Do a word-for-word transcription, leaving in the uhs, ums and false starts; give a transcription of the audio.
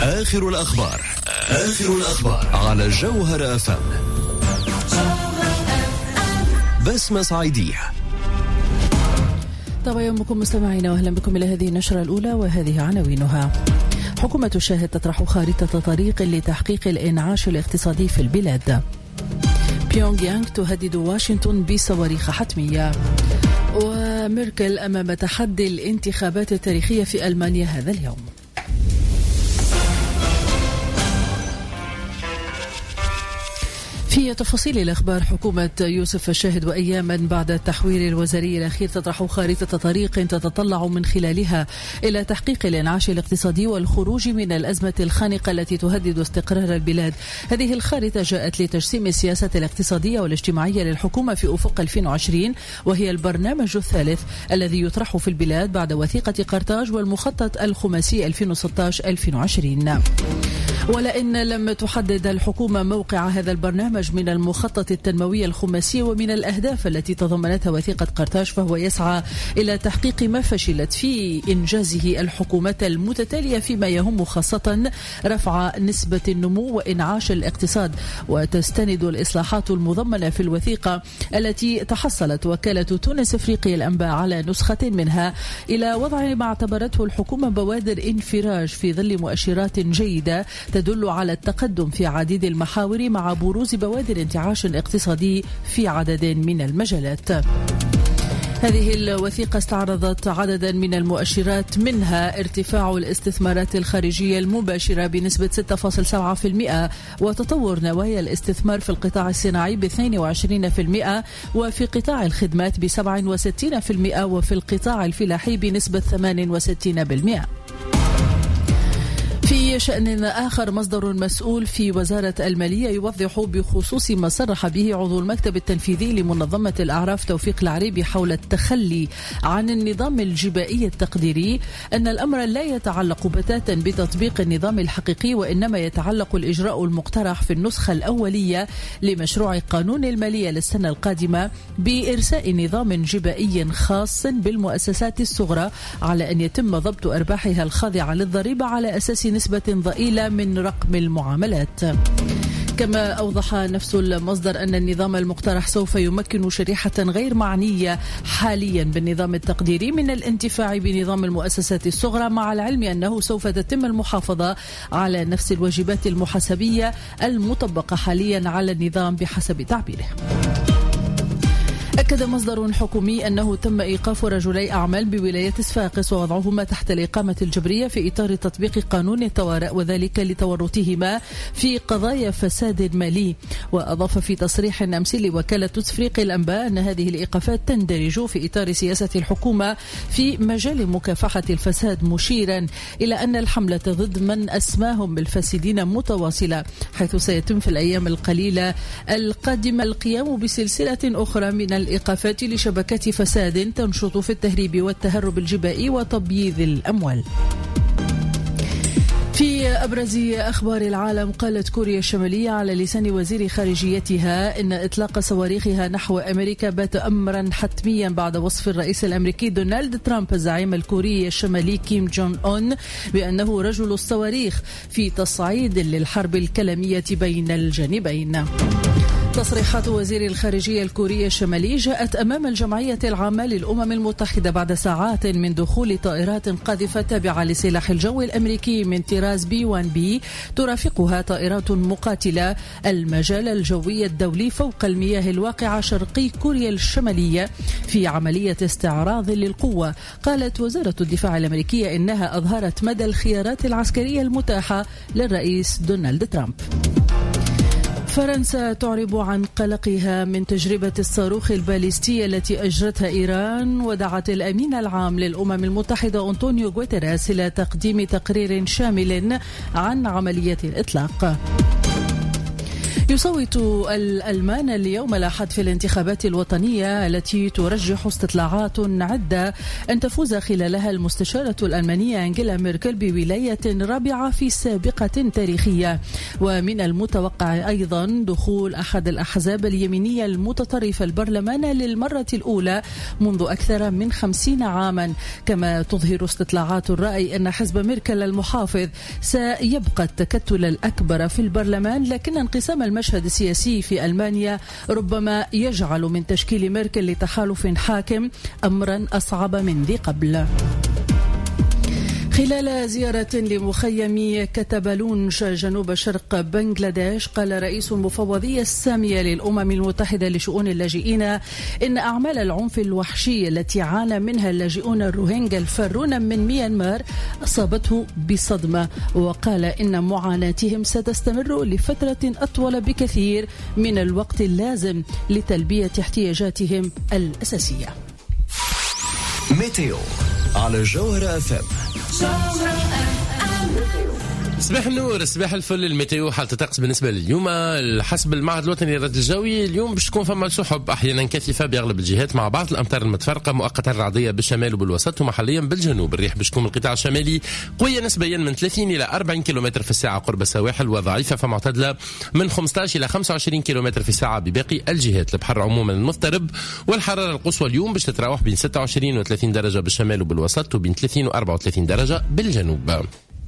آخر الأخبار آخر الأخبار على جوهر أف أم. بسمة صعيدية. طبعا يومكم مستمعين وأهلا بكم إلى هذه النشرة الأولى وهذه عناوينها. حكومة الشاهد تطرح خارطة طريق لتحقيق الإنعاش الاقتصادي في البلاد. بيونغ يانغ تهدد واشنطن بصواريخ حتمية. وميركل أمام تحدي الانتخابات التاريخية في ألمانيا هذا اليوم. في تفاصيل الأخبار، حكومة يوسف الشاهد وأياما بعد التحوير الوزاري الأخير تطرح خارطة طريق تتطلع من خلالها إلى تحقيق الإنعاش الاقتصادي والخروج من الأزمة الخانقة التي تهدد استقرار البلاد. هذه الخارطة جاءت لتجسيم السياسة الاقتصادية والاجتماعية للحكومة في أفق ألفين وعشرين، وهي البرنامج الثالث الذي يطرح في البلاد بعد وثيقة قرطاج والمخطط الخماسي ألفين وستة عشر ألفين وعشرين. ولئن لم تحدد الحكومة موقع هذا البرنامج من المخطط التنموي الخماسي ومن الأهداف التي تضمنتها وثيقة قرطاج، فهو يسعى إلى تحقيق ما فشلت في إنجازه الحكومات المتتالية فيما يهم خاصة رفع نسبة النمو وإنعاش الاقتصاد. وتستند الإصلاحات المضمنة في الوثيقة التي تحصلت وكالة تونس إفريقيا الأنباء على نسخة منها إلى وضع ما اعتبرته الحكومة بوادر انفراج في ظل مؤشرات جيدة تدل على التقدم في عديد المحاور مع بروز بوادر انتعاش اقتصادي في عدد من المجالات. هذه الوثيقة استعرضت عددا من المؤشرات، منها ارتفاع الاستثمارات الخارجية المباشرة بنسبة ستة فاصلة سبعة بالمئة، وتطور نوايا الاستثمار في القطاع الصناعي ب اثنين وعشرين بالمئة، وفي قطاع الخدمات ب سبعة وستين بالمئة، وفي القطاع الفلاحي بنسبة ثمانية وستين بالمئة. في شأن آخر، مصدر مسؤول في وزارة المالية يوضح بخصوص ما صرح به عضو المكتب التنفيذي لمنظمة الأعراف توفيق العريبي حول التخلي عن النظام الجبائي التقديري أن الأمر لا يتعلق بتاتا بتطبيق النظام الحقيقي، وإنما يتعلق الإجراء المقترح في النسخة الأولية لمشروع قانون المالية للسنة القادمة بإرساء نظام جبائي خاص بالمؤسسات الصغرى على أن يتم ضبط أرباحها الخاضعة للضريبة على أساس نسبة ضئيلة من رقم المعاملات. كما أوضح نفس المصدر أن النظام المقترح سوف يمكن شريحة غير معنية حاليا بالنظام التقديري من الانتفاع بنظام المؤسسات الصغرى، مع العلم أنه سوف تتم المحافظة على نفس الواجبات المحاسبية المطبقة حاليا على النظام بحسب تعبيره. أكد مصدر حكومي أنه تم إيقاف رجلي أعمال بولاية صفاقس ووضعهما تحت الإقامة الجبرية في إطار تطبيق قانون الطوارئ، وذلك لتورطهما في قضايا فساد مالي. وأضاف في تصريح أمسي لوكالة تسفريق الأنباء أن هذه الإيقافات تندرج في إطار سياسة الحكومة في مجال مكافحة الفساد، مشيرا إلى أن الحملة ضد من أسماهم بالفاسدين متواصلة، حيث سيتم في الأيام القليلة القادمة القيام بسلسلة أخرى من الإيقافات لشبكات فساد تنشط في التهريب والتهرب الجبائي وتبييض الأموال. في أبرز أخبار العالم، قالت كوريا الشمالية على لسان وزير خارجيتها إن إطلاق صواريخها نحو أمريكا بات أمرا حتميا بعد وصف الرئيس الأمريكي دونالد ترامب الزعيم الكوري الشمالي كيم جون أون بأنه رجل الصواريخ في تصعيد للحرب الكلامية بين الجانبين. تصريحات وزير الخارجية الكوري الشمالي جاءت أمام الجمعية العامة للأمم المتحدة بعد ساعات من دخول طائرات قاذفة تابعة لسلاح الجو الأمريكي من طراز بي واحد بي ترافقها طائرات مقاتلة المجال الجوي الدولي فوق المياه الواقعة شرقي كوريا الشمالية في عملية استعراض للقوة. قالت وزارة الدفاع الأمريكية إنها أظهرت مدى الخيارات العسكرية المتاحة للرئيس دونالد ترامب. فرنسا تعرب عن قلقها من تجربة الصاروخ الباليستي التي أجرتها إيران، ودعت الأمين العام للأمم المتحدة أنطونيو غوتيريس إلى تقديم تقرير شامل عن عملية الإطلاق. يصوت الألمان اليوم الأحد في الانتخابات الوطنية التي ترجح استطلاعات عدة أن تفوز خلالها المستشارة الألمانية أنجيلا ميركل بولاية رابعة في سابقة تاريخية. ومن المتوقع أيضا دخول أحد الأحزاب اليمينية المتطرفة البرلمان للمرة الأولى منذ أكثر من خمسين عاما. كما تظهر استطلاعات الرأي أن حزب ميركل المحافظ سيبقى التكتل الأكبر في البرلمان، لكن انقسام المشهد السياسي في ألمانيا ربما يجعل من تشكيل ميركل لتحالف حاكم أمرا أصعب من ذي قبل. خلال زيارة لمخيم كتبالونج جنوب شرق بنغلاديش، قال رئيس المفوضية السامية للأمم المتحدة لشؤون اللاجئين إن أعمال العنف الوحشي التي عانى منها اللاجئون الروهينجا الفارون من ميانمار أصابته بصدمة، وقال إن معاناتهم ستستمر لفترة أطول بكثير من الوقت اللازم لتلبية احتياجاتهم الأساسية. ميتيو على جوهرة اف ام. صباح النور، صباح الفل. الميتيو حالة الطقس بالنسبة لليوم حسب المعهد الوطني للرصد الجوي اليوم باش تكون فما سحب احيانا كثيفة باغلب الجهات مع بعض الامطار المتفرقة مؤقتا رعدية بالشمال وبالوسط ومحليا بالجنوب. الريح باش تكون من القطاع الشمالي قوية نسبيا من ثلاثين إلى أربعين كيلومتر في الساعة قرب السواحل، وضعيفة فمعتدلة من خمسة عشر إلى خمسة وعشرين كيلومتر في الساعة بباقي الجهات. البحر عموما مضطرب، والحرارة القصوى اليوم باش تتراوح بين ستة وعشرين و ثلاثين درجة بالشمال وبالوسط وبين ثلاثين و أربعة وثلاثين درجة بالجنوب.